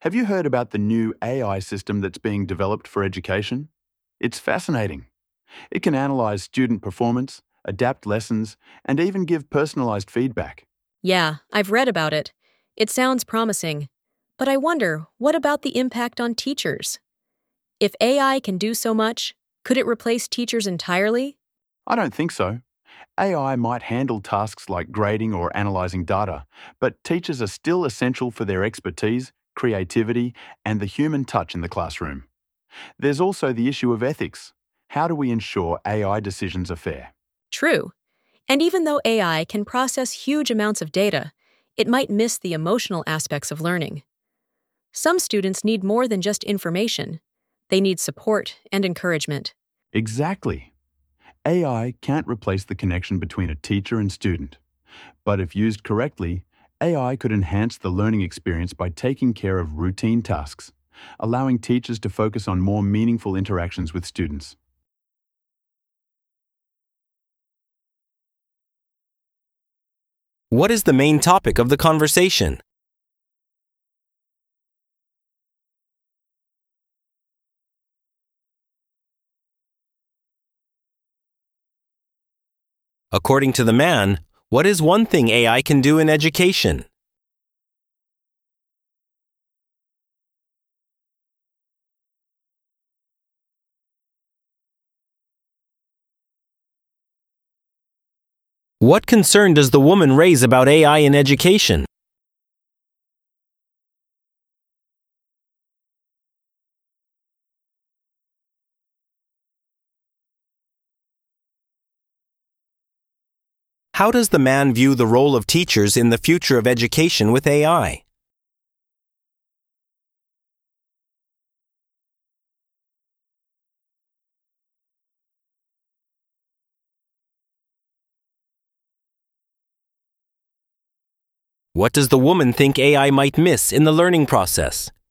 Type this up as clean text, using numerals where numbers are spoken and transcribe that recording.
Have you heard about the new AI system that's being developed for education? It's fascinating. It can analyze student performance, adapt lessons, and even give personalized feedback. Yeah, I've read about it. It sounds promising. But I wonder, what about the impact on teachers? If AI can do so much, could it replace teachers entirely? I don't think so. AI might handle tasks like grading or analyzing data, but teachers are still essential for their expertise, creativity, and the human touch in the classroom. There's also the issue of ethics. How do we ensure AI decisions are fair? True. And even though AI can process huge amounts of data, it might miss the emotional aspects of learning. Some students need more than just information. They need support and encouragement. Exactly. AI can't replace the connection between a teacher and student. But if used correctly, AI could enhance the learning experience by taking care of routine tasks, allowing teachers to focus on more meaningful interactions with students. What is the main topic of the conversation? According to the man, what is one thing AI can do in education? What concern does the woman raise about AI in education? How does the man view the role of teachers in the future of education with AI? What does the woman think AI might miss in the learning process?